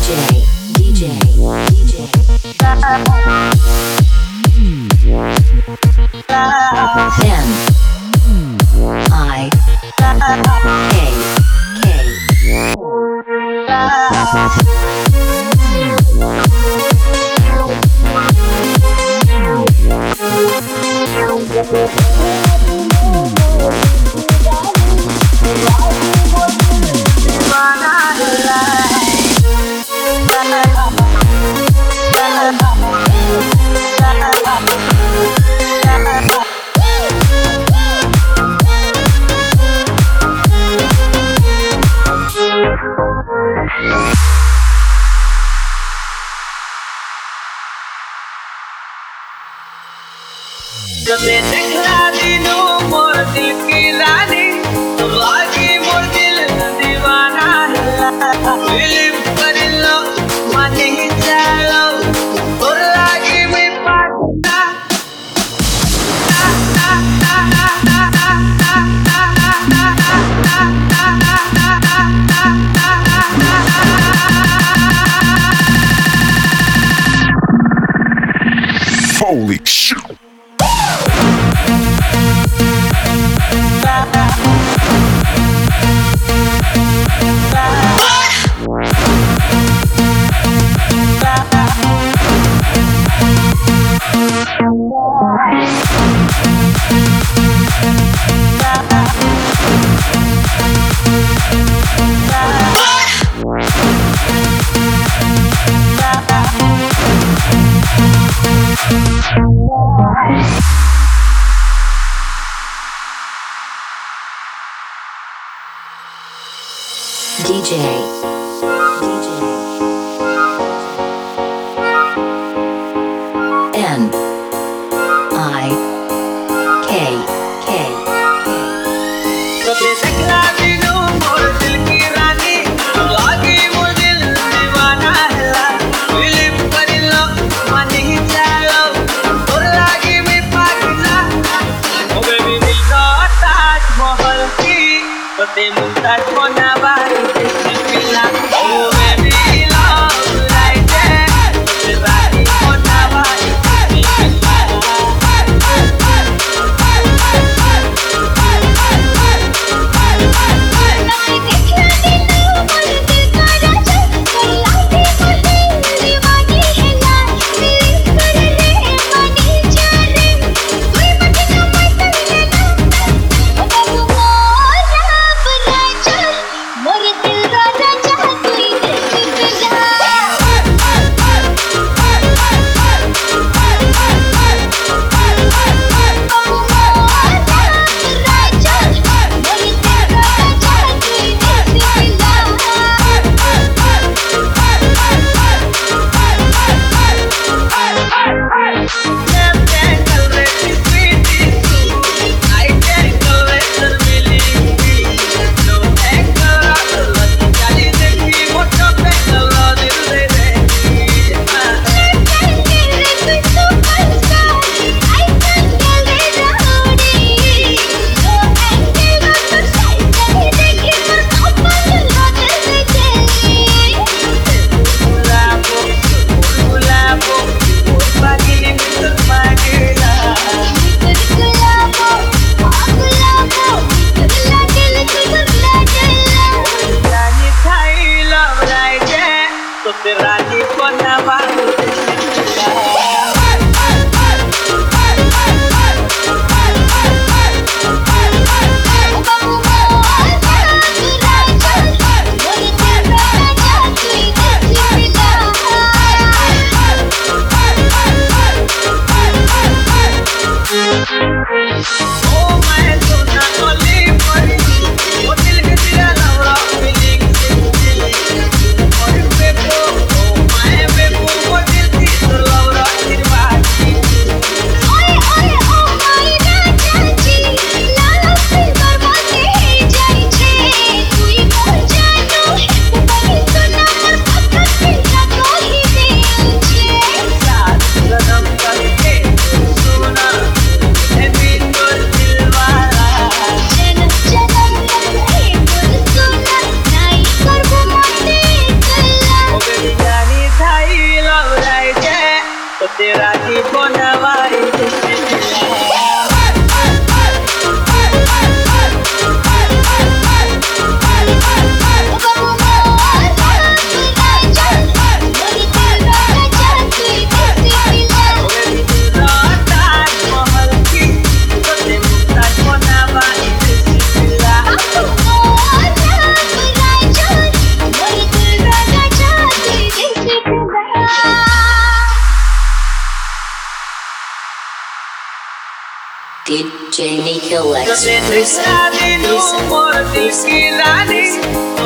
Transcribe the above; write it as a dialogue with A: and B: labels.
A: जब देखला दिनो मोर दिल की रानी बाकी मोर दिल दीवाना है फिल्म कर लो माने ही चलो और लागी में पाना
B: Holy shit!
C: DJ N I K K
A: जब देखला दिनो मोर दिल की रानी बाकी मोर दिल दीवाना है फिल्म कर लो माने ही चलो और लागी में पाना ओ बेबी दिल का ताजमहल की ते मुमताज बनावा
C: DJ Nikhil X
A: जब से देखा दिनू मोर दिल की रानी